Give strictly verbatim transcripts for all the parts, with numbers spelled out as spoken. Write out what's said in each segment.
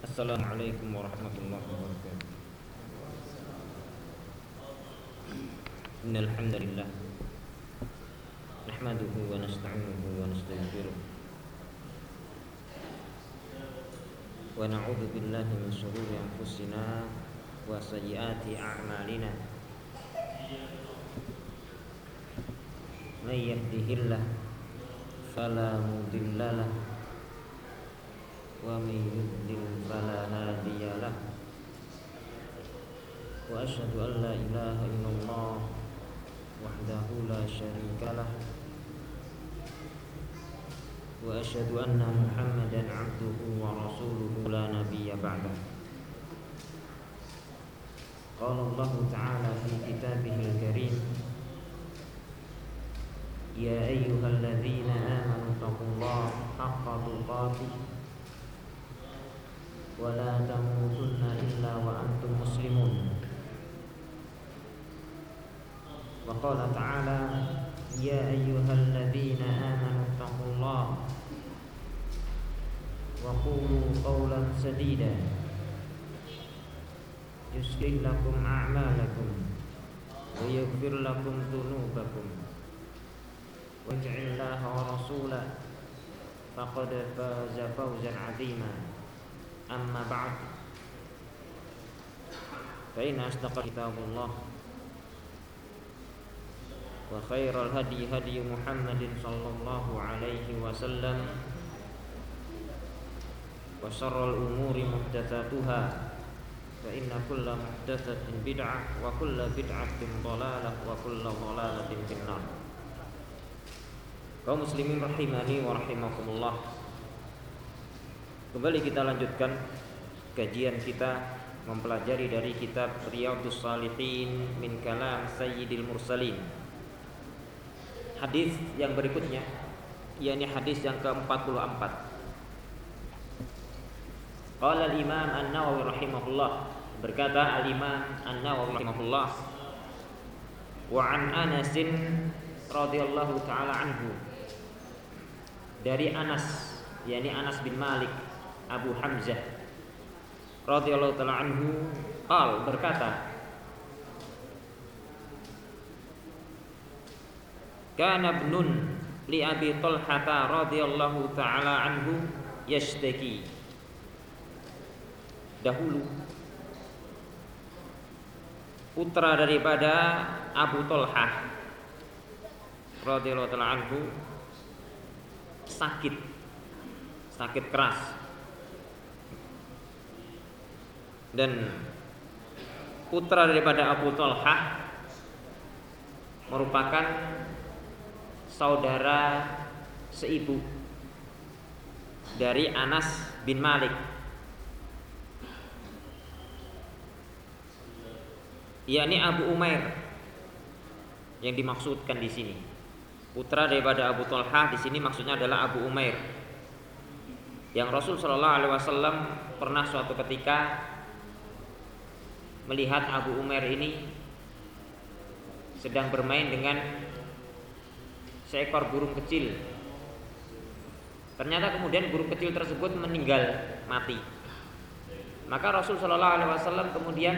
Assalamualaikum warahmatullahi wabarakatuh. Innal hamdalillah nahmaduhu wa nasta'inuhu wa nastaghfiruh wa na'udzu billahi min shururi anfusina wa sayyiati a'malina. May yahdihillahu fala mudilla lahu wa may yudlil fala hadiya lahu. Wa asyhadu an la ilaha illallah wahdahu la syarika lah wa asyhadu anna Muhammadan abduhu wa rasuluhu la nabiyya ba'dah. Qala Allah ta'ala fi kitabihil karim, ya ayyuhalladzina amanu taqullaha haqqa tuqatih wa la tamutunna illa wa antum muslimun. Wa qala ta'ala, ya ayyuhalladzina amanu taqullaha wa qulu qawlan sadida yuslih lakum a'malakum wa yaghfir lakum dhunubakum wa yuti'illaha wa rasulahu faqad faza fawzan 'azima. Amma ba'd, fa inna asdaqal kitabullah wa khairal hadi hadi Muhammadin sallallahu alaihi wasallam wa syarrul umuri muhdatsatuha fa inna kulla muhdatsatin bid'ah wa kulla bid'atin dhalalah wa kulla dhalalatin finnar. Kaum muslimin rahimani wa rahimakumullah, kembali kita lanjutkan kajian kita mempelajari dari kitab Riyadhus Shalihin min kalam Sayyidil Mursalin. Hadis yang berikutnya, yakni hadis yang ke empat puluh empat. Qala al-Imam An-Nawawi rahimahullah, berkata al-Imam An-Nawawi rahimahullah, wa an Anas radhiyallahu taala anhu, dari Anas, yakni Anas bin Malik Abu Hamzah radhiyallahu taala anhu, qal, berkata, kana ibnun li Abi Talhah radhiyallahu taala anhu yashtaki. Dahulu putra daripada Abu Talhah radhiyallahu taala anhu sakit, sakit keras. Dan putra daripada Abu Talhah merupakan saudara seibu dari Anas bin Malik, yakni Abu Umair yang dimaksudkan di sini. Putra daripada Abu Talhah di sini maksudnya adalah Abu Umair, yang Rasul Shallallahu Alaihi Wasallam pernah suatu ketika melihat Abu Umair ini sedang bermain dengan seekor burung kecil. Ternyata kemudian burung kecil tersebut meninggal mati. Maka Rasul Shallallahu Alaihi Wasallam kemudian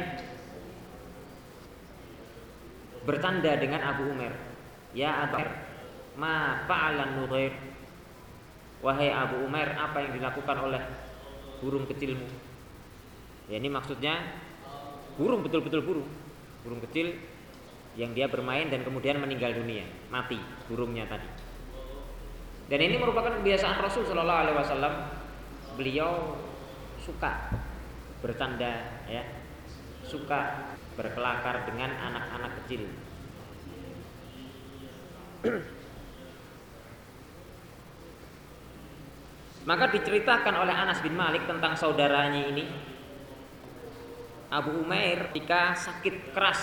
bertanda dengan Abu Umair, ya Abu Umair, ma fa'alan nughair, wahai Abu Umair, apa yang dilakukan oleh burung kecilmu? Ya, ini maksudnya burung, betul-betul burung, burung kecil yang dia bermain dan kemudian meninggal dunia, mati burungnya tadi. Dan ini merupakan kebiasaan Rasul Shallallahu Alaihi Wasallam. Beliau suka bercanda, ya, suka berkelakar dengan anak-anak kecil. Maka diceritakan oleh Anas bin Malik tentang saudaranya ini, Abu Umair, ketika sakit keras.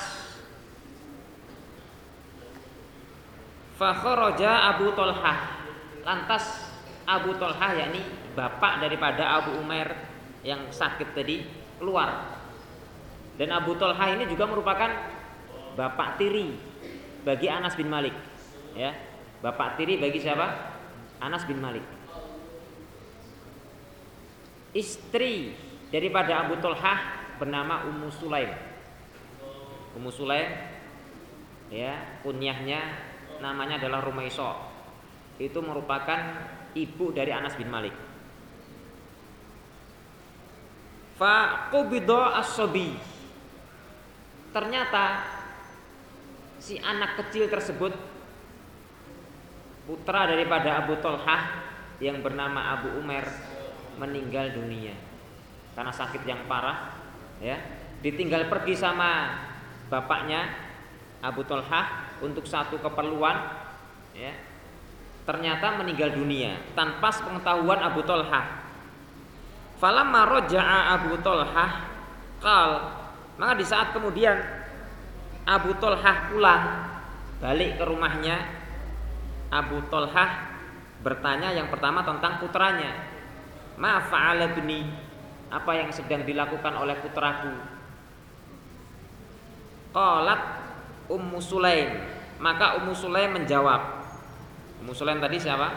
Fa kharaja Abu Talhah, lantas Abu Talhah, yakni bapak daripada Abu Umair yang sakit tadi, keluar. Dan Abu Talhah ini juga merupakan bapak tiri bagi Anas bin Malik, ya, bapak tiri bagi siapa? Anas bin Malik. Istri daripada Abu Tolhah bernama Ummu Sulaim. Ummu Sulaim ya, kunyahnya namanya adalah Rumaiso. Itu merupakan ibu dari Anas bin Malik. Fa qubida as-sabi. Ternyata si anak kecil tersebut, putra daripada Abu Tolhah yang bernama Abu Umair, meninggal dunia karena sakit yang parah ya. Ditinggal pergi sama bapaknya Abu Tolhah untuk satu keperluan ya. Ternyata meninggal dunia tanpa pengetahuan Abu Tolhah. Falamma raja'a Abu Tolhah qal, maka di saat kemudian Abu Tolhah pulang balik ke rumahnya, Abu Tolhah bertanya yang pertama tentang putranya. Ma fa'ala ibni, apa yang sedang dilakukan oleh putraku? Qalat Ummu Sulaim, maka Ummu Sulaim menjawab. Ummu Sulaim tadi siapa?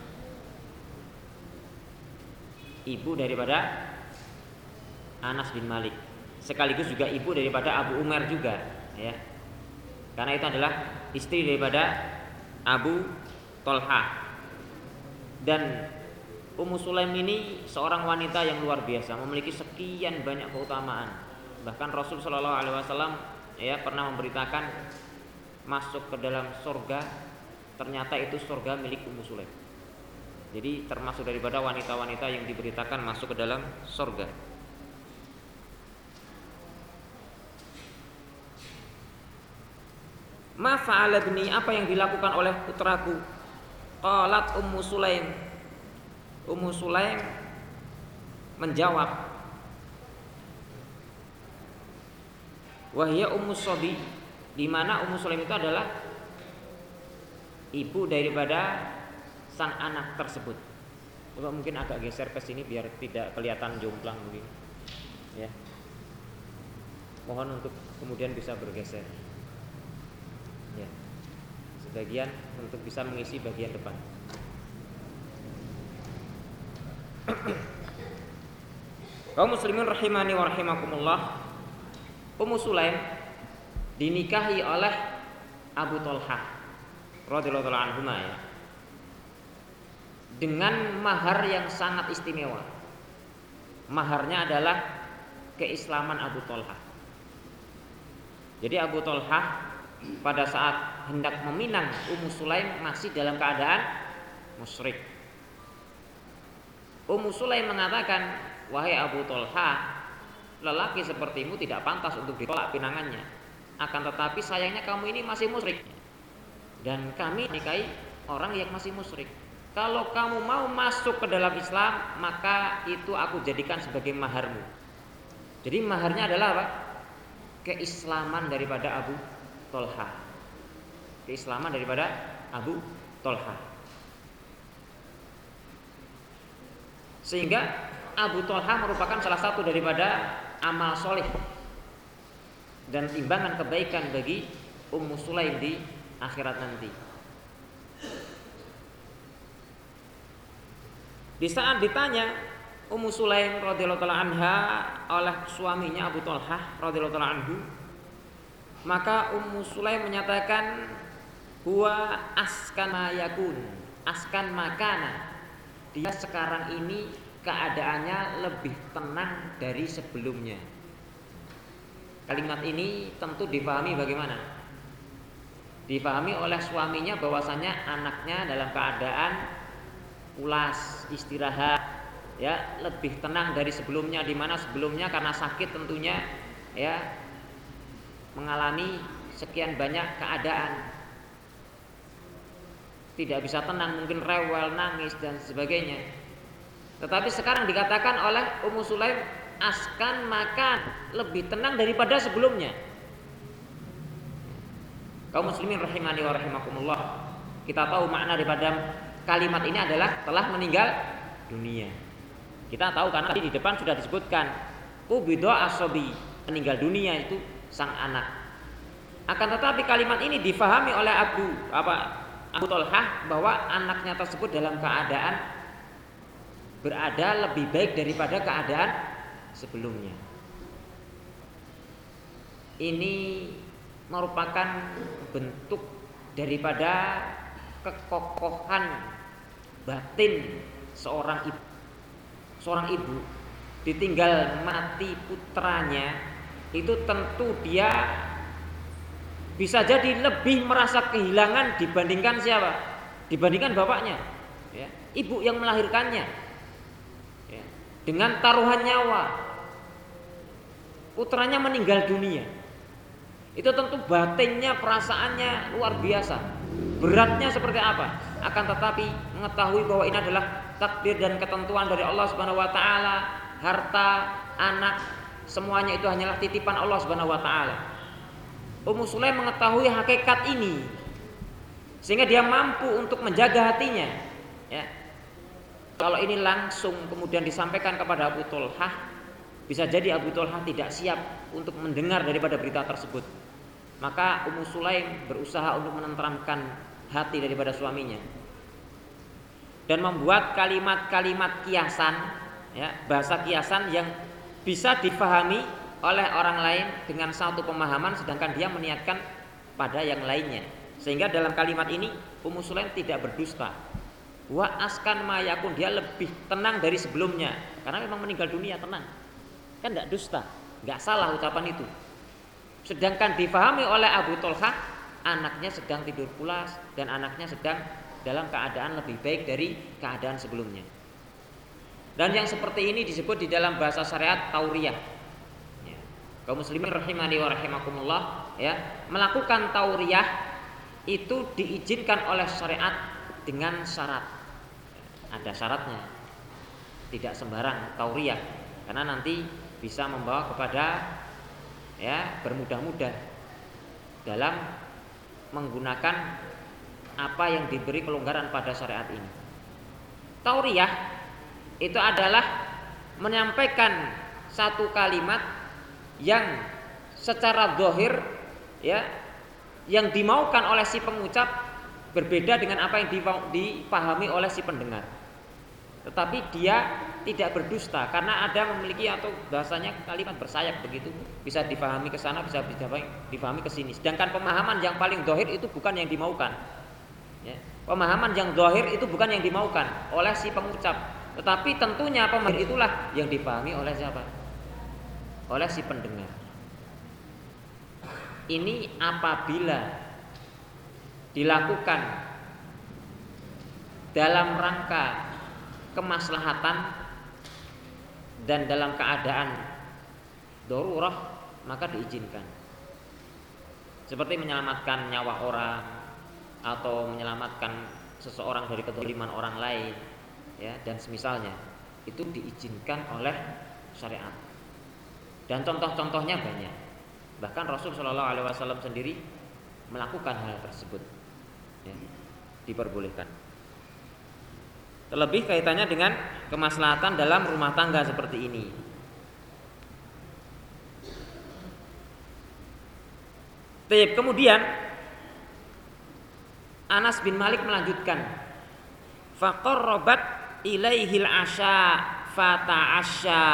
Ibu daripada Anas bin Malik, sekaligus juga ibu daripada Abu Umair juga ya. Karena itu adalah istri daripada Abu Tolhah. Dan Ummu Sulaim ini seorang wanita yang luar biasa, memiliki sekian banyak keutamaan. Bahkan Rasul Shallallahu Alaihi Wasallam ya pernah memberitakan masuk ke dalam surga, ternyata itu surga milik Ummu Sulaim. Jadi termasuk daripada wanita-wanita yang diberitakan masuk ke dalam surga. Ma fa'ala ibni, apa yang dilakukan oleh putraku? Qalat Ummu Sulaim, Ummu Sulaim menjawab, wahia Ummu Sabi, di mana Ummu Sulaim itu adalah ibu daripada sang anak tersebut. Coba mungkin agak geser ke sini biar tidak kelihatan jomplang begini. Ya. Mohon untuk kemudian bisa bergeser. Ya. Sebagian untuk bisa mengisi bagian depan. Kaum muslimin rahimani wa rahimakumullah, Ummu Sulaim dinikahi oleh Abu Tolhah radhiyallahu anhu ya, dengan mahar yang sangat istimewa. Maharnya adalah keislaman Abu Tolhah. Jadi Abu Tolhah pada saat hendak meminang Ummu Sulaim masih dalam keadaan musyrik. Ummu Sulaim mengatakan, wahai Abu Tolhah, lelaki sepertimu tidak pantas untuk ditolak pinangannya. Akan tetapi sayangnya kamu ini masih musyrik, dan kami nikahi orang yang masih musyrik. Kalau kamu mau masuk ke dalam Islam, maka itu aku jadikan sebagai maharmu. Jadi maharnya adalah apa? Keislaman daripada Abu Tolhah. Keislaman daripada Abu Tolhah. Sehingga Abu Tolhah merupakan salah satu daripada amal soleh dan timbangan kebaikan bagi Ummu Sulaim di akhirat nanti. Di saat ditanya Ummu Sulaim radhiyallahu anha oleh suaminya Abu Tolhah radhiyallahu anhu, maka Ummu Sulaim menyatakan, huwa askan ma yakun, askan makana. Dia sekarang ini keadaannya lebih tenang dari sebelumnya. Kalimat ini tentu difahami bagaimana? Difahami oleh suaminya bahwasanya anaknya dalam keadaan pulas, istirahat, ya, lebih tenang dari sebelumnya, di mana sebelumnya karena sakit tentunya ya mengalami sekian banyak keadaan, tidak bisa tenang, mungkin rewel, nangis dan sebagainya. Tetapi sekarang dikatakan oleh Ummu Sulaim, askan makan, lebih tenang daripada sebelumnya. Kaum muslimin rahimani wa rahimakumullah, kita tahu makna daripada kalimat ini adalah telah meninggal dunia. Kita tahu karena tadi di depan sudah disebutkan qubida as-sabi, meninggal dunia itu sang anak. Akan tetapi kalimat ini difahami oleh Abu apa Abu Tolhah bahwa anaknya tersebut dalam keadaan berada lebih baik daripada keadaan sebelumnya. Ini merupakan bentuk daripada kekokohan batin seorang ibu. Seorang ibu ditinggal mati putranya, itu tentu dia bisa jadi lebih merasa kehilangan dibandingkan siapa? Dibandingkan bapaknya, ya. Ibu yang melahirkannya, ya. Dengan taruhan nyawa, putranya meninggal dunia. Itu tentu batinnya, perasaannya luar biasa. Beratnya seperti apa? Akan tetapi mengetahui bahwa ini adalah takdir dan ketentuan dari Allah Subhanahu wa taala, harta, anak, semuanya itu hanyalah titipan Allah Subhanahu wa taala. Ummu Sulaim mengetahui hakikat ini sehingga dia mampu untuk menjaga hatinya, ya. Kalau ini langsung kemudian disampaikan kepada Abu Tholhah, bisa jadi Abu Tholhah tidak siap untuk mendengar daripada berita tersebut. Maka Ummu Sulaim berusaha untuk menenteramkan hati daripada suaminya dan membuat kalimat-kalimat kiasan, ya, bahasa kiasan yang bisa difahami oleh orang lain dengan satu pemahaman, sedangkan dia meniatkan pada yang lainnya. Sehingga dalam kalimat ini Ummu Sulaim tidak berdusta. Wa askan mayakun, dia lebih tenang dari sebelumnya karena memang meninggal dunia, tenang. Kan tidak dusta, nggak salah ucapan itu. Sedangkan difahami oleh Abu Tholhah, anaknya sedang tidur pulas dan anaknya sedang dalam keadaan lebih baik dari keadaan sebelumnya. Dan yang seperti ini disebut di dalam bahasa syariat tauriyah. Ya. Kaum muslimin rahimani wa rahimakumullah, ya, melakukan tauriyah itu diizinkan oleh syariat dengan syarat. Ada syaratnya. Tidak sembarang tauriyah karena nanti bisa membawa kepada, ya, bermudah-mudah dalam menggunakan apa yang diberi kelonggaran pada syariat ini. Tauriyah itu adalah menyampaikan satu kalimat yang secara zahir, ya, yang dimaukan oleh si pengucap berbeda dengan apa yang dipahami oleh si pendengar. Tetapi dia tidak berdusta karena ada memiliki atau bahasanya kalimat bersayap begitu, bisa difahami ke sana, bisa difahami ke sini. Sedangkan pemahaman yang paling zahir itu bukan yang dimaukan. Ya. Pemahaman yang zahir itu bukan yang dimaukan oleh si pengucap, tetapi tentunya pemahaman itulah yang dipahami oleh siapa? Oleh si pendengar. Ini apabila dilakukan dalam rangka kemaslahatan dan dalam keadaan darurah, maka diizinkan. Seperti menyelamatkan nyawa orang atau menyelamatkan seseorang dari kezaliman orang lain, ya, dan semisalnya, itu diizinkan oleh syariat. Dan contoh-contohnya banyak. Bahkan Rasul Shallallahu Alaihi Wasallam sendiri melakukan hal tersebut, ya, diperbolehkan. Terlebih kaitannya dengan kemaslahatan dalam rumah tangga seperti ini. Baik, kemudian Anas bin Malik melanjutkan, faqarrabat ilaihil asya fata'asya.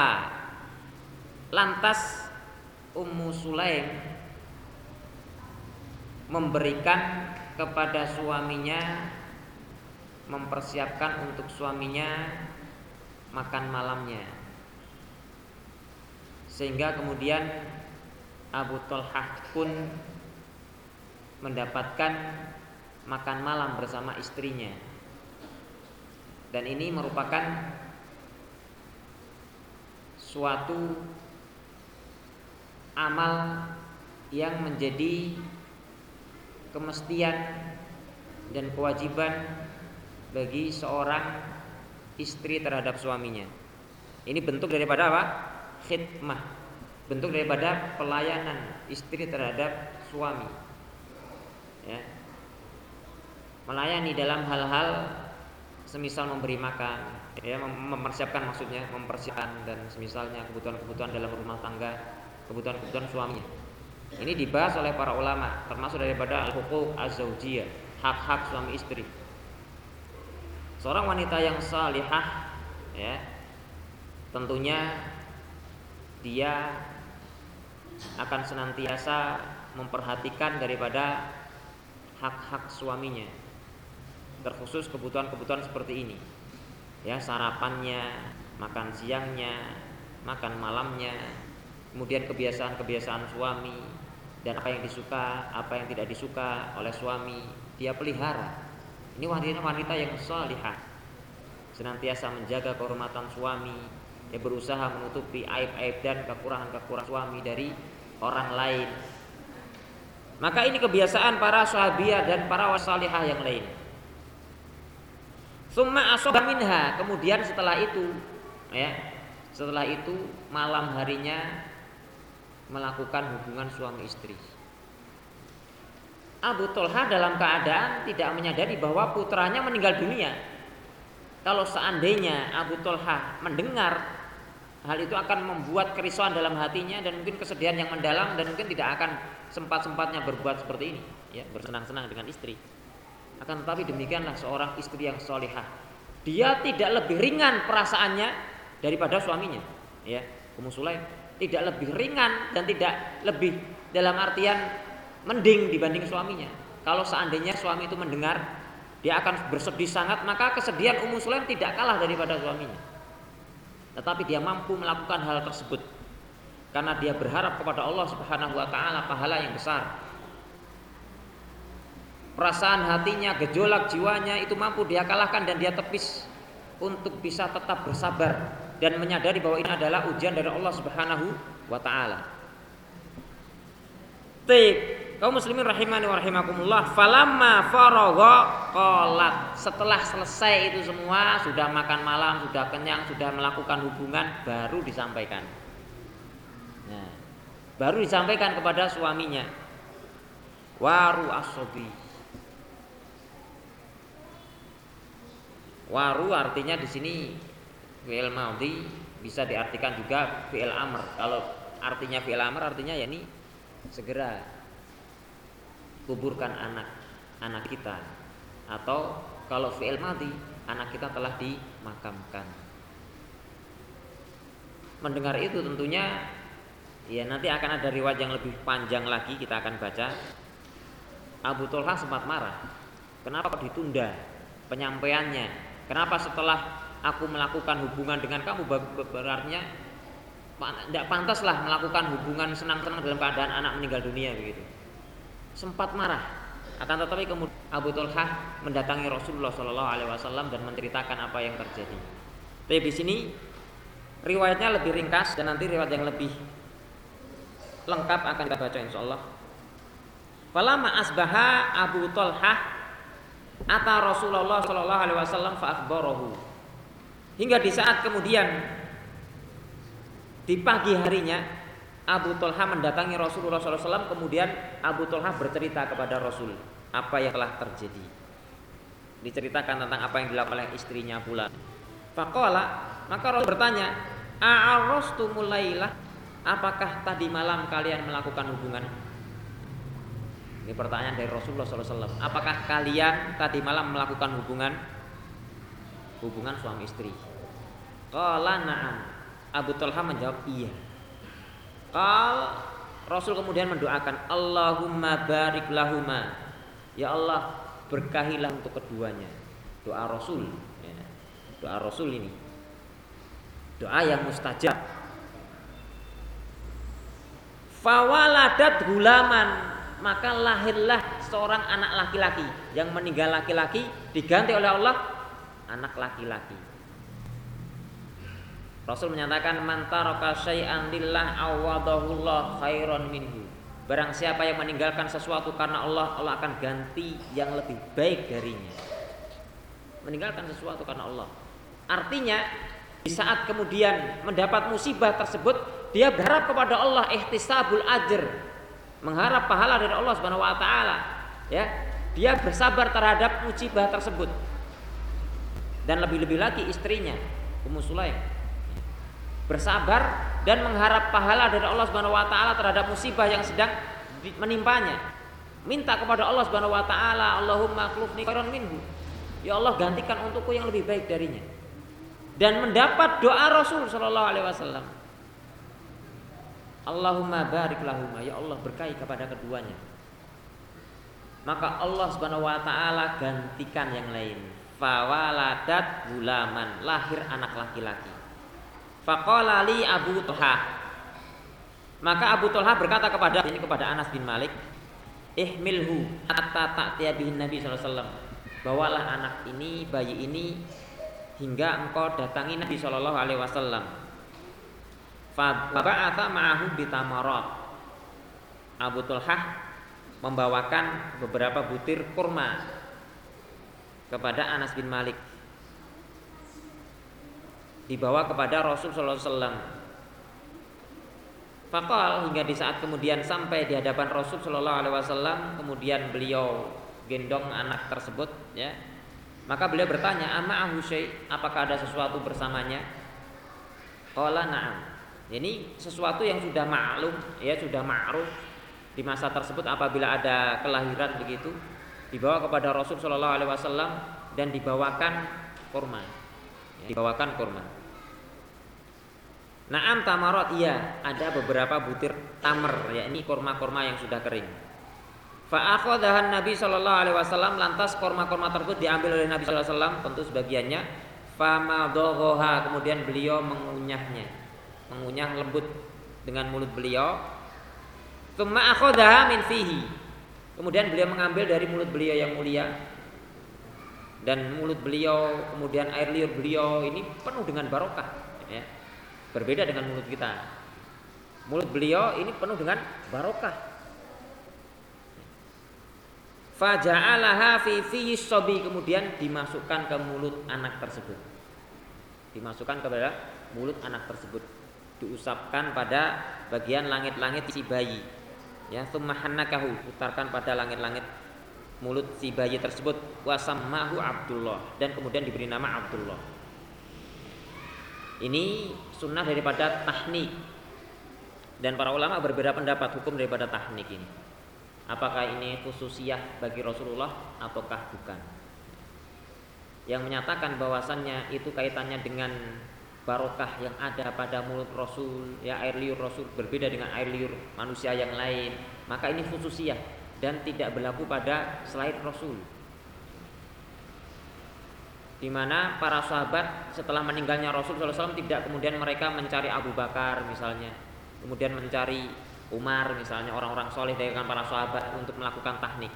Lantas Ummu Sulaim memberikan kepada suaminya, mempersiapkan untuk suaminya makan malamnya. Sehingga kemudian Abu Tholhah pun mendapatkan makan malam bersama istrinya. Dan ini merupakan suatu amal yang menjadi kemestian dan kewajiban bagi seorang istri terhadap suaminya. Ini bentuk daripada apa? Khidmah. Bentuk daripada pelayanan istri terhadap suami, ya. Melayani dalam hal-hal semisal memberi makan, ya, mempersiapkan maksudnya, mempersiapkan dan semisalnya kebutuhan-kebutuhan dalam rumah tangga, kebutuhan-kebutuhan suaminya. Ini dibahas oleh para ulama, termasuk daripada al-huquq az-zaujiyah, hak-hak suami istri. Seorang wanita yang salihah, ya, tentunya dia akan senantiasa memperhatikan daripada hak-hak suaminya, terkhusus kebutuhan-kebutuhan seperti ini, ya, sarapannya, makan siangnya, makan malamnya, kemudian kebiasaan-kebiasaan suami dan apa yang disuka, apa yang tidak disuka oleh suami, dia pelihara. Ini wanita-wanita yang salihah, senantiasa menjaga kehormatan suami, dia berusaha menutupi aib-aib dan kekurangan-kekurangan suami dari orang lain. Maka ini kebiasaan para sahabiah dan para wasalihah yang lain. Summa asoba minha, kemudian setelah itu, ya, setelah itu malam harinya melakukan hubungan suami istri. Abu Thalhah dalam keadaan tidak menyadari bahwa putranya meninggal dunia. Kalau seandainya Abu Thalhah mendengar, hal itu akan membuat kerisauan dalam hatinya dan mungkin kesedihan yang mendalam, dan mungkin tidak akan sempat-sempatnya berbuat seperti ini, ya, bersenang-senang dengan istri. Akan tetapi demikianlah seorang istri yang solihah, dia tidak lebih ringan perasaannya daripada suaminya, ya. Ummu Sulaim tidak lebih ringan dan tidak lebih dalam artian mending dibanding suaminya. Kalau seandainya suami itu mendengar, dia akan bersedih sangat, maka kesedihan Ummu Sulaim tidak kalah daripada suaminya. Tetapi dia mampu melakukan hal tersebut karena dia berharap kepada Allah Subhanahu wa taala pahala yang besar. Perasaan hatinya, gejolak jiwanya itu mampu dia kalahkan dan dia tepis untuk bisa tetap bersabar dan menyadari bahwa ini adalah ujian dari Allah Subhanahu wa taala. Baik, kaum muslimin rahimani wa rahimakumullah, falamma faragha qalat, setelah selesai itu semua, sudah makan malam, sudah kenyang, sudah melakukan hubungan, baru disampaikan. Nah, baru disampaikan kepada suaminya. Waru as-sabi. Waru artinya di sini fi'il madhi, bisa diartikan juga fi'il amr. Kalau artinya fi'il amr artinya yakni segera kuburkan anak anak kita, atau kalau fi'il madhi anak kita telah dimakamkan. Mendengar itu tentunya ya nanti akan ada riwayat yang lebih panjang lagi, kita akan baca. Abu Thalhah sempat marah. Kenapa ditunda penyampaiannya? Kenapa setelah aku melakukan hubungan dengan kamu, berarti tidak pantaslah melakukan hubungan senang-senang dalam keadaan anak meninggal dunia begitu. Sempat marah. Akan tetapi kemudian Abu Thalhah mendatangi Rasulullah Shallallahu Alaihi Wasallam dan menceritakan apa yang terjadi. Tapi di sini riwayatnya lebih ringkas dan nanti riwayat yang lebih lengkap akan kita baca insyaallah. Falamma asbaha Abu Thalhah ata Rasulullah Shallallahu Alaihi Wasallam fa akhbarahu. Hingga di saat kemudian di pagi harinya Abu Thalhah mendatangi Rasulullah shallallahu alaihi wasallam. Kemudian Abu Thalhah bercerita kepada Rasul apa yang telah terjadi. Diceritakan tentang apa yang dilakukan oleh istrinya pula. Faqala, maka Rasul bertanya, a'arrastumul lailah, apakah tadi malam kalian melakukan hubungan? Ini pertanyaan dari Rasulullah shallallahu alaihi wasallam. Apakah kalian tadi malam melakukan hubungan hubungan suami istri? Qala na'am. Abu Thalhah menjawab iya. Qal, Rasul kemudian mendoakan, Allahumma barik lahuma, ya Allah berkahilah untuk keduanya. Doa Rasul, ya. Doa Rasul ini doa yang mustajab. Fawaladat gulaman, maka lahirlah seorang anak laki-laki. Yang meninggal laki-laki diganti oleh Allah anak laki-laki. Rasul menyatakan, man taraka syai'an lillah awadahullah khairan minhu. Barang siapa yang meninggalkan sesuatu karena Allah, Allah akan ganti yang lebih baik darinya. Meninggalkan sesuatu karena Allah, artinya di saat kemudian mendapat musibah tersebut, dia berharap kepada Allah ihtisabul ajr, mengharap pahala dari Allah Subhanahu wa taala, ya. Dia bersabar terhadap musibah tersebut. Dan lebih-lebih lagi istrinya Ummu Sulaim bersabar dan mengharap pahala dari Allah Subhanahu wa taala terhadap musibah yang sedang menimpanya. Minta kepada Allah Subhanahu wa taala, Allahumma akhlifni khairan minhu. Ya Allah, gantikan untukku yang lebih baik darinya. Dan mendapat doa Rasul sallallahu alaihi wasallam. Allahumma barik lahuma, ya Allah berkahi kepada keduanya. Maka Allah Subhanahu wa taala gantikan yang lain. Fawaladat gulaman, lahir anak laki-laki. Faqala li Abu Thalha, maka Abu Thalha berkata kepada ini kepada Anas bin Malik, ihmilhu hatta ta'tiya bihin Nabi sallallahu alaihi wasallam. Bawalah anak ini, bayi ini hingga engkau datangi Nabi sallallahu alaihi wasallam. Fa ba'atha ma'ahu bitamarat. Abu Thalha membawakan beberapa butir kurma kepada Anas bin Malik, dibawa kepada Rasul sallallahu alaihi wasallam. Faqal, hingga di saat kemudian sampai di hadapan Rasul sallallahu alaihi wasallam, kemudian beliau gendong anak tersebut, ya. Maka beliau bertanya, "Ama'ahu syai'?" Apakah ada sesuatu bersamanya? Qala na'am. Ini sesuatu yang sudah maklum, ya, sudah ma'ruf di masa tersebut apabila ada kelahiran begitu, dibawa kepada Rasul sallallahu alaihi wasallam dan dibawakan kurma. Ya, dibawakan kurma. Na'am tamarat, iya, ada beberapa butir tamar, ya, ini kurma-kurma yang sudah kering. Fa akhadhahan Nabi sallallahu alaihi wasallam, lantas kurma-kurma tersebut diambil oleh Nabi sallallahu alaihi wasallam, tentu sebagiannya. Fa madaghaha, kemudian beliau mengunyahnya, mengunyah lembut dengan mulut beliau. Tsumma akhadhaha min fihi, kemudian beliau mengambil dari mulut beliau yang mulia, dan mulut beliau, kemudian air liur beliau ini penuh dengan barokah, ya. Berbeda dengan mulut kita. Mulut beliau ini penuh dengan barokah. Faja'alaha fi fi sobi, kemudian dimasukkan ke mulut anak tersebut. Dimasukkan kepada mulut anak tersebut. Diusapkan pada bagian langit-langit si bayi. Ya, tsumma hannakahu, putarkan pada langit-langit mulut si bayi tersebut. Wasammahu Abdullah, dan kemudian diberi nama Abdullah. Ini sunnah daripada tahnik, dan para ulama berbeda pendapat hukum daripada tahnik ini. Apakah ini khususiyah bagi Rasulullah ataukah bukan? Yang menyatakan bahwasannya itu kaitannya dengan barokah yang ada pada mulut Rasul, ya, air liur Rasul berbeda dengan air liur manusia yang lain, maka ini khususiyah dan tidak berlaku pada selain Rasul. Di mana para sahabat setelah meninggalnya Rasul sallallahu alaihi wasallam tidak kemudian mereka mencari Abu Bakar misalnya, kemudian mencari Umar misalnya, orang-orang soleh dari kalangan para sahabat untuk melakukan tahnik.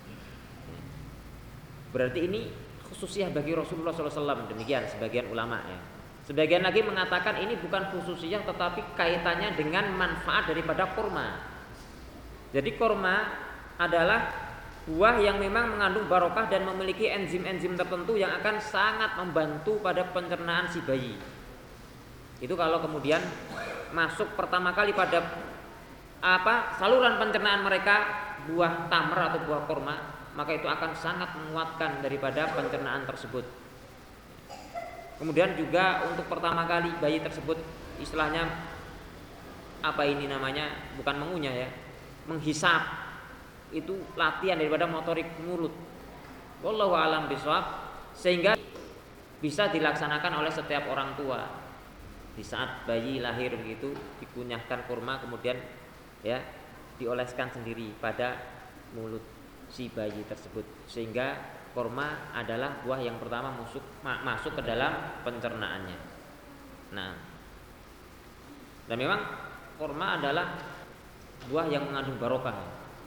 Berarti ini khususiyah bagi Rasulullah sallallahu alaihi wasallam, demikian sebagian ulama, ya. Sebagian lagi mengatakan ini bukan khususiyah tetapi kaitannya dengan manfaat daripada kurma. Jadi kurma adalah buah yang memang mengandung barokah dan memiliki enzim-enzim tertentu yang akan sangat membantu pada pencernaan si bayi. Itu kalau kemudian masuk pertama kali pada apa saluran pencernaan mereka buah tamar atau buah kurma, maka itu akan sangat menguatkan daripada pencernaan tersebut. Kemudian juga untuk pertama kali bayi tersebut istilahnya apa ini namanya, bukan mengunyah, ya, menghisap, itu latihan daripada motorik mulut. Wallahu a'lam bishawab, sehingga bisa dilaksanakan oleh setiap orang tua. Di saat bayi lahir begitu dikunyahkan kurma, kemudian, ya, dioleskan sendiri pada mulut si bayi tersebut, sehingga kurma adalah buah yang pertama masuk masuk ke dalam pencernaannya. Nah, dan memang kurma adalah buah yang mengandung barokah,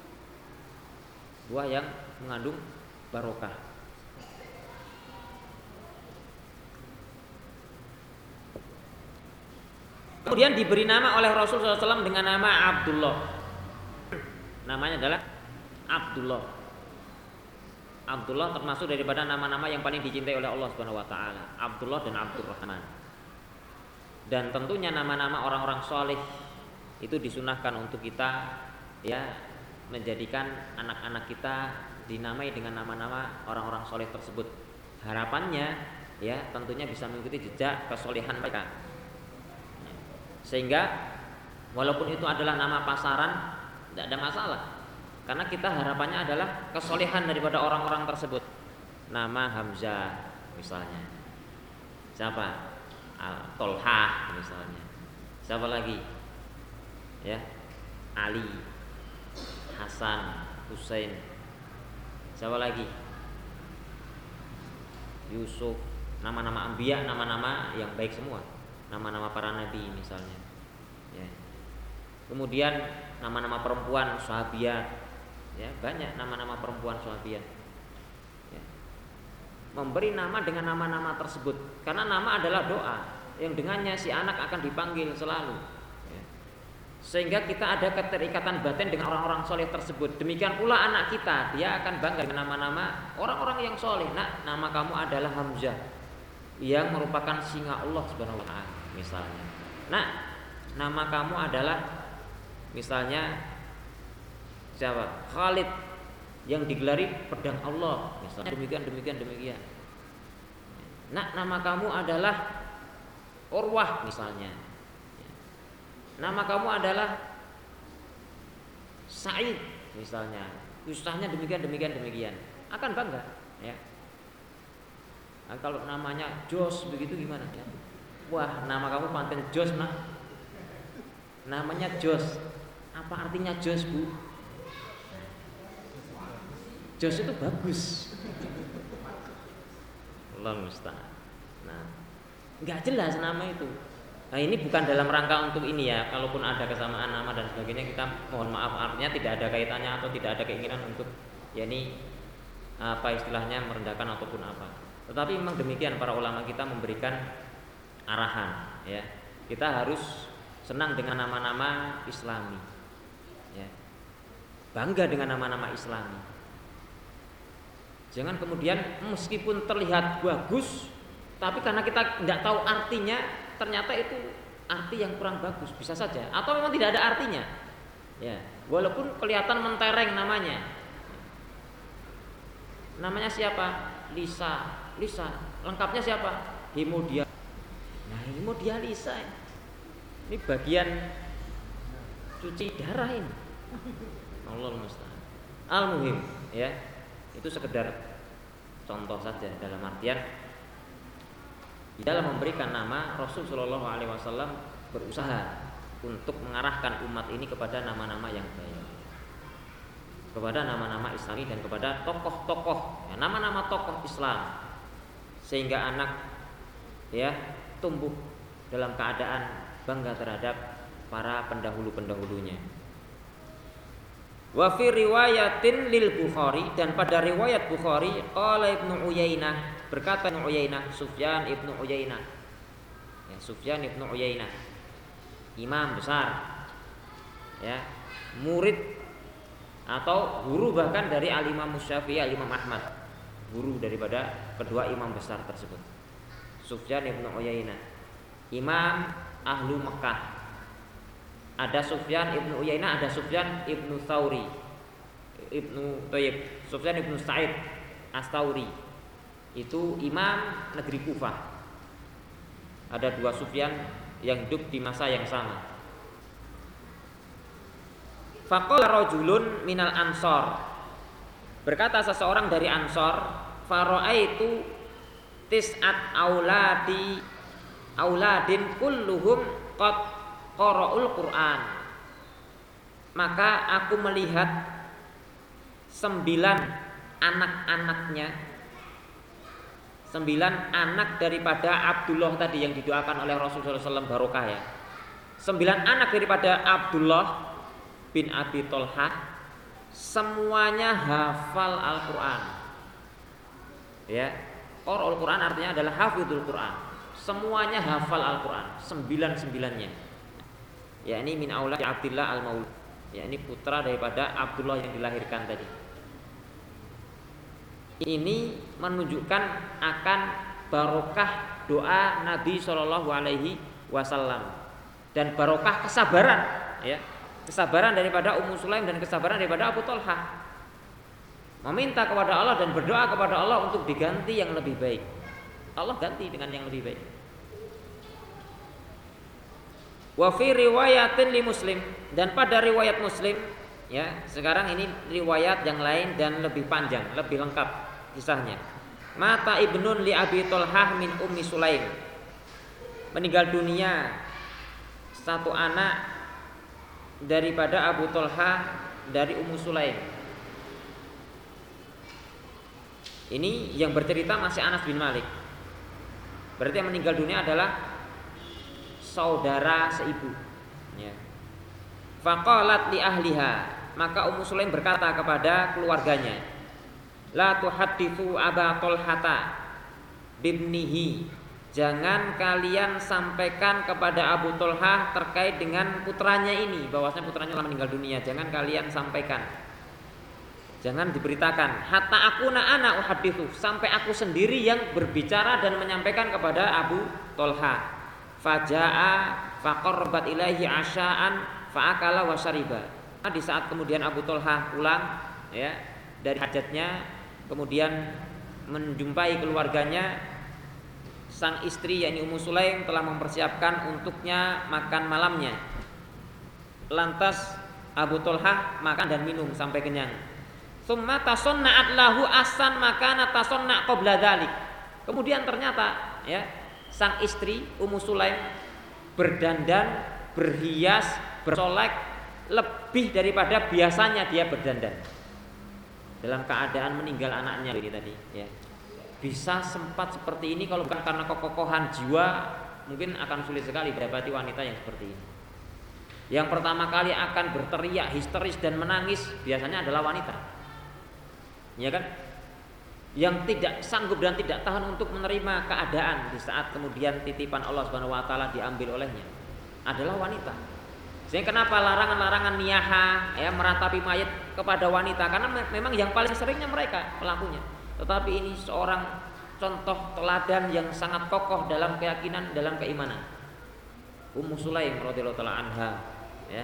buah yang mengandung barokah. Kemudian diberi nama oleh Rasul sallallahu alaihi wasallam dengan nama Abdullah. Namanya adalah Abdullah. Abdullah termasuk daripada nama-nama yang paling dicintai oleh Allah Subhanahu wa taala. Abdullah dan Abdurrahman. Dan tentunya nama-nama orang-orang soleh itu disunahkan untuk kita, ya, menjadikan anak-anak kita dinamai dengan nama-nama orang-orang soleh tersebut. Harapannya, ya, tentunya bisa mengikuti jejak kesolehan mereka. Sehingga walaupun itu adalah nama pasaran, tidak ada masalah. Karena kita harapannya adalah kesolehan daripada orang-orang tersebut. Nama Hamzah misalnya. Siapa? Tolhah misalnya. Siapa lagi? Ya. Ali, Hasan, Husain. Siapa lagi? Yusuf, nama-nama anbiya, nama-nama yang baik semua. Nama-nama para nabi misalnya. Ya. Kemudian nama-nama perempuan sahabiyat. Ya, banyak nama-nama perempuan sahabiyat. Ya. Memberi nama dengan nama-nama tersebut karena nama adalah doa yang dengannya si anak akan dipanggil selalu. Ya. Sehingga kita ada keterikatan batin dengan orang-orang soleh tersebut. Demikian pula anak kita, dia akan bangga dengan nama-nama orang-orang yang soleh. Nah, nama kamu adalah Hamzah, yang merupakan singa Allah Subhanahu wa taala misalnya. Nah, nama kamu adalah misalnya siapa? Khalid, yang digelari pedang Allah misalnya. Demikian demikian demikian. Nah, nama kamu adalah Urwah misalnya. Nama kamu adalah Sa'id misalnya. Usahanya demikian demikian demikian. Akan bangga, ya. Nah, kalau namanya Jos begitu gimana ya? Wah, nama kamu panten Jos, Nak. Namanya Jos. Apa artinya Jos, Bu? Jos itu bagus. Allah musta'an. Nah, enggak jelas nama itu. Nah, ini bukan dalam rangka untuk ini ya. Kalaupun ada kesamaan nama dan sebagainya, kita mohon maaf, artinya tidak ada kaitannya atau tidak ada keinginan untuk ya ini apa istilahnya merendahkan ataupun apa. Tetapi memang demikian para ulama kita memberikan arahan, ya. Kita harus senang dengan nama-nama Islami, ya. Bangga dengan nama-nama Islami. Jangan kemudian meskipun terlihat bagus, tapi karena kita tidak tahu artinya, ternyata itu arti yang kurang bagus, bisa saja. Atau memang tidak ada artinya, ya. Walaupun kelihatan mentereng namanya. Namanya siapa? Lisa. Lisa, lengkapnya siapa? Hemodialisa. Nah, hemodialisa ini bagian cuci darah ini. Allah musta'an. Al-muhim, ya. Itu sekedar contoh saja dalam artian dalam memberikan nama, Rasul Shallallahu Alaihi Wasallam berusaha untuk mengarahkan umat ini kepada nama-nama yang baik, kepada nama-nama Islami dan kepada tokoh-tokoh, ya, nama-nama tokoh Islam, sehingga anak ya tumbuh dalam keadaan bangga terhadap para pendahulu-pendahulunya. Wa fi riwayatin lil Bukhari, dan pada riwayat Bukhari, qala Ibnu Uyainah, berkata Ibnu Uyainah, Sufyan Ibnu Uyainah, ya, Sufyan Ibnu Uyainah, imam besar, ya, murid atau guru bahkan dari Al-Imam Syafi'i, Al-Imam Ahmad, guru daripada kedua imam besar tersebut. Sufyan Ibnu Uyainah, imam ahlu Mekah. Ada Sufyan Ibnu Uyainah, ada Sufyan Ibnu Tsauri, Ibnu Thayyib, Sufyan Ibnu Sa'id As-Tsauri, itu imam negeri Kufah. Ada dua Sufyan yang hidup di masa yang sama. Faqala rajulun minal ansor, berkata seseorang dari Ansor, fara'aitu tis'at auladi auladin kulluhum qad qara'ul Qur'an. Maka aku melihat sembilan anak-anaknya, sembilan anak daripada Abdullah tadi yang didoakan oleh Rasulullah shallallahu alaihi wasallam barokah ya. Sembilan anak daripada Abdullah bin Abi Thalhah, semuanya hafal Al-Quran. Ya, qara'ul Quran artinya adalah hafidhul Quran. Semuanya hafal Al-Quran, sembilan-sembilannya. Ya, ini min aulad Abdullah al-Maulud. Ya, ini putra daripada Abdullah yang dilahirkan tadi. Ini menunjukkan akan barokah doa Nabi shallallahu alaihi wasallam dan barokah kesabaran, ya, kesabaran daripada Ummu Sulaim dan kesabaran daripada Abu Thalhah, meminta kepada Allah dan berdoa kepada Allah untuk diganti yang lebih baik. Allah ganti dengan yang lebih baik. Wa fi riwayatin li Muslim, dan pada riwayat Muslim, ya, sekarang ini riwayat yang lain dan lebih panjang, lebih lengkap kisahnya. Mata ibnun li Abi Thalhah min Ummi Sulaim, meninggal dunia satu anak daripada Abu Thalha dari Ummu Sulaim. Ini yang bercerita masih Anas bin Malik. Berarti yang meninggal dunia adalah saudara seibu. Ya. Faqalat li ahliha, maka Ummu Sulaim berkata kepada keluarganya, la tuhadditsu Aba Thalhata bibnihi, jangan kalian sampaikan kepada Abu Thalhah terkait dengan putranya ini, bahwasanya putranya telah meninggal dunia. Jangan kalian sampaikan, jangan diberitakan. Hatta akuna ana uhadditsu, sampai aku sendiri yang berbicara dan menyampaikan kepada Abu Thalhah. Faja'a faqarrabat ilaihi asya'an fa'akala wa syariba. Di saat kemudian Abu Thalhah pulang ya dari hajatnya, kemudian menjumpai keluarganya, sang istri yakni Ummu Sulaim telah mempersiapkan untuknya makan malamnya. Lantas Abu Thalhah makan dan minum sampai kenyang. Tsumma tasanna'at lahu asan makana tasanna' qabla dzalik. Kemudian ternyata ya sang istri Ummu Sulaim berdandan, berhias, bersolek lebih daripada biasanya dia berdandan. Dalam keadaan meninggal anaknya ini tadi ya. Bisa sempat seperti ini kalau bukan karena kekokohan jiwa, mungkin akan sulit sekali mendapati wanita yang seperti ini. Yang pertama kali akan berteriak histeris dan menangis biasanya adalah wanita. Ya kan? Yang tidak sanggup dan tidak tahan untuk menerima keadaan di saat kemudian titipan Allah Subhanahu wa taala diambil olehnya adalah wanita. Sehingga kenapa larangan-larangan niyaha ya meratapi mayat kepada wanita, karena memang yang paling seringnya mereka pelakunya. Tetapi ini seorang contoh teladan yang sangat kokoh dalam keyakinan, dalam keimanan. Ummu Sulaim radhiyallahu taala anha ya.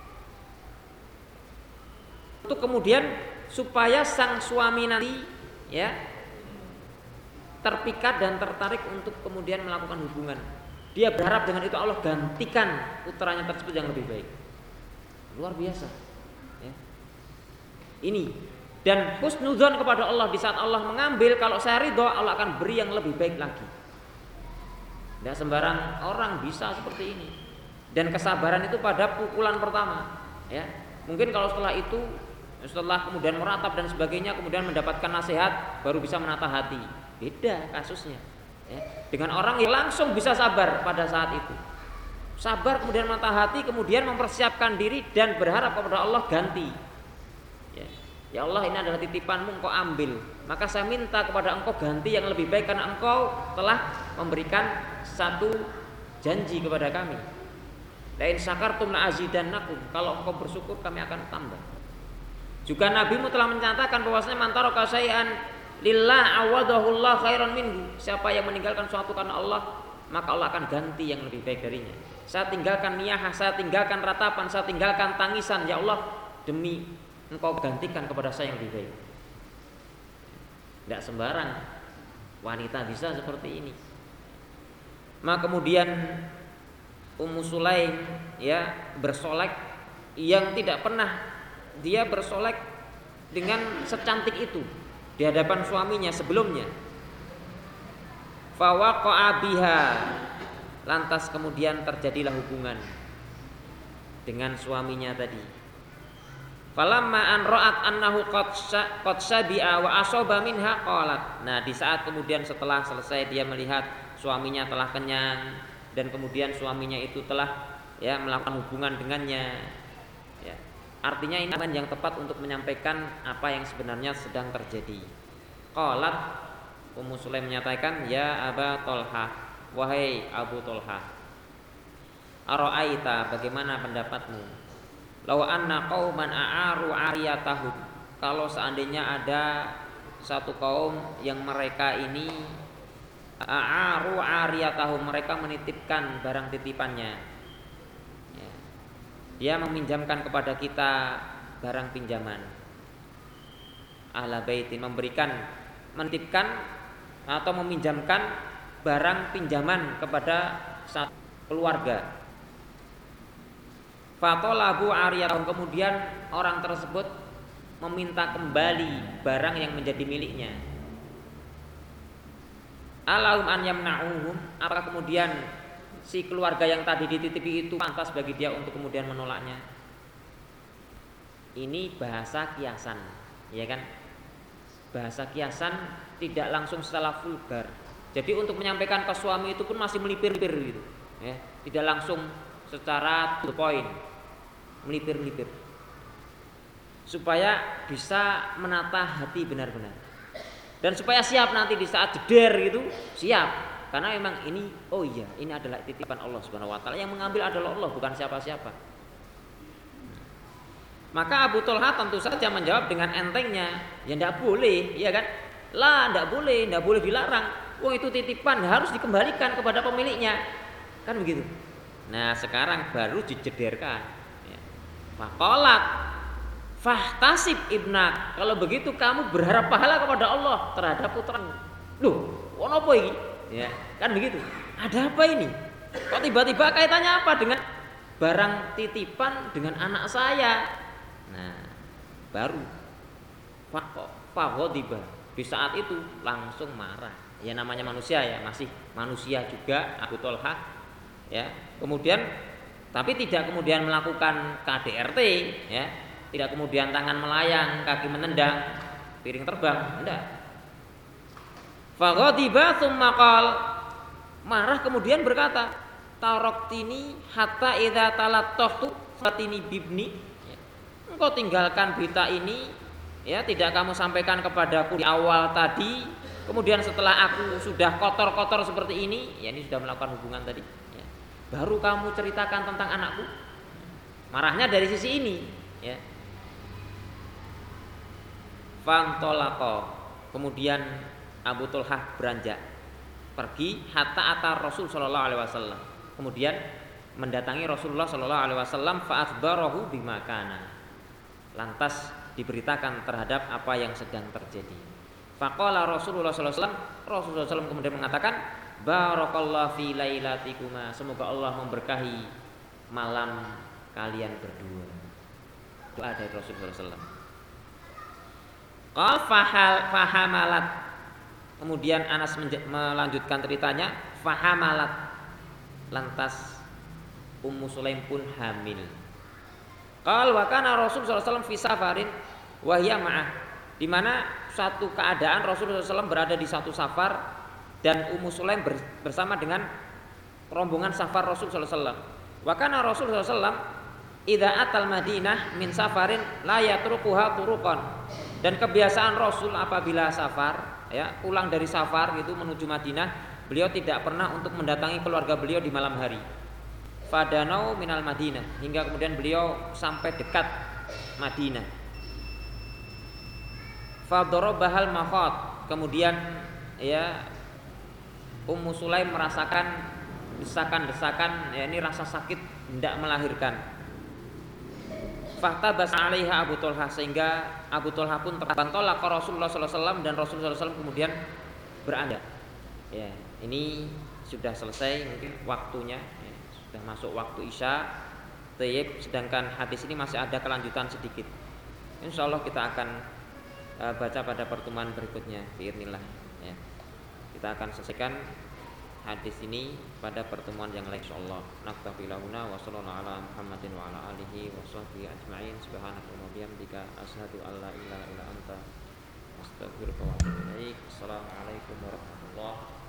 Untuk kemudian supaya sang suami nanti ya terpikat dan tertarik untuk kemudian melakukan hubungan. Dia berharap dengan itu Allah gantikan putranya tersebut yang lebih baik. Luar biasa ya. Ini dan husnudzon kepada Allah di saat Allah mengambil, kalau saya ridho Allah akan beri yang lebih baik lagi. Tidak sembarang orang bisa seperti ini. Dan kesabaran itu pada pukulan pertama ya. Mungkin kalau setelah itu, setelah kemudian meratap dan sebagainya, kemudian mendapatkan nasihat, baru bisa menata hati. Beda kasusnya ya. Dengan orang yang langsung bisa sabar pada saat itu, sabar kemudian menata hati, kemudian mempersiapkan diri dan berharap kepada Allah ganti ya. Ya Allah, ini adalah titipanmu, engkau ambil, maka saya minta kepada engkau ganti yang lebih baik, karena engkau telah memberikan satu janji kepada kami, la in syakartum la azidannakum, kalau engkau bersyukur kami akan tambah. Juga nabimu telah menyatakan bahwasanya man taraka syai'an lillah awadahullah khairan minhu, siapa yang meninggalkan sesuatu karena Allah, maka Allah akan ganti yang lebih baik darinya. Saya tinggalkan niyah, saya tinggalkan ratapan, saya tinggalkan tangisan, ya Allah demi engkau gantikan kepada saya yang lebih baik. Tidak sembarang wanita bisa seperti ini. Maka kemudian Ummu Sulaim ya bersolek yang tidak pernah dia bersolek dengan secantik itu di hadapan suaminya sebelumnya. Fawaqa'a biha, lantas kemudian terjadilah hubungan dengan suaminya tadi. Falamma an ra'at annahu qad sabi'a wa asaba minha qalat. Nah, di saat kemudian setelah selesai dia melihat suaminya telah kenyang dan kemudian suaminya itu telah ya melakukan hubungan dengannya. Ya. Artinya ini yang tepat untuk menyampaikan apa yang sebenarnya sedang terjadi. Qalat, Ummu Sulaim menyatakan, ya Aba Thalhah, wahai Abu Thalhah, ara'aita, bagaimana pendapatmu? Law anna qauman a'aru 'ariyatahum, kalau seandainya ada satu kaum yang mereka ini a'aru 'ariyatahum, mereka menitipkan barang titipannya ya. Dia meminjamkan kepada kita barang pinjaman, ahla baitin, memberikan, menitipkan atau meminjamkan barang pinjaman kepada satu keluarga. Fatolabu ariyatahum, kemudian orang tersebut meminta kembali barang yang menjadi miliknya. Alahum an yamna'uhum, apakah kemudian si keluarga yang tadi dititipi itu pantas bagi dia untuk kemudian menolaknya? ini bahasa kiasan, ya kan? Bahasa kiasan tidak langsung secara vulgar. Jadi untuk menyampaikan ke suami itu pun masih melipir-lipir gitu, ya. Tidak langsung secara to the point, melipir-lipir. Supaya bisa menata hati benar-benar. Dan supaya siap nanti di saat jeder gitu, siap. Karena memang ini, oh iya, ini adalah titipan Allah Subhanahu wa taala, yang mengambil adalah Allah, bukan siapa-siapa. Maka Abu Thalhah tentu saja menjawab dengan entengnya, ya tidak boleh, ya kan? Lah, tidak boleh, tidak boleh dilarang. Wah, itu titipan harus dikembalikan kepada pemiliknya, kan begitu. Nah, sekarang baru dijederkan. Ya. Faqalat, fahtasib ibnak. Kalau begitu kamu berharap pahala kepada Allah terhadap putramu. Loh, ono apa ini? Ya, kan begitu. Ada apa ini? Kok tiba-tiba kaitannya apa dengan barang titipan dengan anak saya? Nah, baru faghadiba. Di saat itu langsung marah. Ya namanya manusia ya, masih manusia juga Abu Thalhah. Ya. Kemudian tapi tidak kemudian melakukan K D R T, ya. Tidak kemudian tangan melayang, kaki menendang, piring terbang, enggak. Faghadiba tsumma qala, marah kemudian berkata, taraktini hatta idza talattahtu fatini bibni. Engkau tinggalkan berita ini, ya, tidak kamu sampaikan kepadaku di awal tadi. Kemudian setelah aku sudah kotor-kotor seperti ini, ya ini sudah melakukan hubungan tadi, ya, baru kamu ceritakan tentang anakku. Marahnya dari sisi ini, ya. Fantolako, kemudian Abu Thalhah beranjak pergi hatta atar Rasul Shallallahu Alaihi Wasallam. Kemudian mendatangi Rasulullah Shallallahu Alaihi Wasallam, fa'akhbarahu bima kana. Lantas diberitakan terhadap apa yang sedang terjadi. Faqala Rasulullah sallallahu alaihi wasallam, Rasulullah sallallahu alaihi wasallam kemudian mengatakan, barakallahu fi lailatikuma, semoga Allah memberkahi malam kalian berdua. Doa dari Rasulullah sallallahu alaihi wasallam. Qal fahal fahamalat. Kemudian Anas melanjutkan ceritanya, fahamalat. Lantas Ummu Sulaim pun hamil. Qal wa kana Rasul sallallahu alaihi wasallam fi safarin wa hiya ma'ah. Di mana suatu keadaan Rasulullah sallallahu alaihi wasallam berada di satu safar dan Ummu Sulaim bersama dengan rombongan safar Rasul sallallahu alaihi wasallam. Wa kana Rasul sallallahu alaihi wasallam idza atal Madinah min safarin la yatrukuha turuqan. Dan kebiasaan Rasul apabila safar, ya, pulang dari safar gitu menuju Madinah, beliau tidak pernah untuk mendatangi keluarga beliau di malam hari. Fadanau minal Madinah, hingga kemudian beliau sampai dekat Madinah. Fadorobahal mahot, kemudian ya Ummu Sulaim merasakan desakan-desakan, ya ini rasa sakit hendak melahirkan. Fahtabas alaiha Abu Thalhah, sehingga Abu Thalhah pun terbantolah ke Rasulullah sallallahu alaihi wasallam, dan Rasulullah sallallahu alaihi wasallam kemudian beranda. Ya, ini sudah selesai mungkin waktunya. Sudah masuk waktu Isya, tayyib, sedangkan hadis ini masih ada kelanjutan sedikit. Insya Allah kita akan uh, baca pada pertemuan berikutnya, biidznillah. Ya. Kita akan selesaikan hadis ini pada pertemuan yang lain, insyaallah. Naktafi lahuna wa sallallahu ala Muhammadin wa ala alihi wa sahbihi ajma'in. Subhanakallahumma wa bihamdika asyhadu an la ilaha illa anta astaghfiruka wa atubu ilaik. Assalamualaikum warahmatullahi wabarakatuh.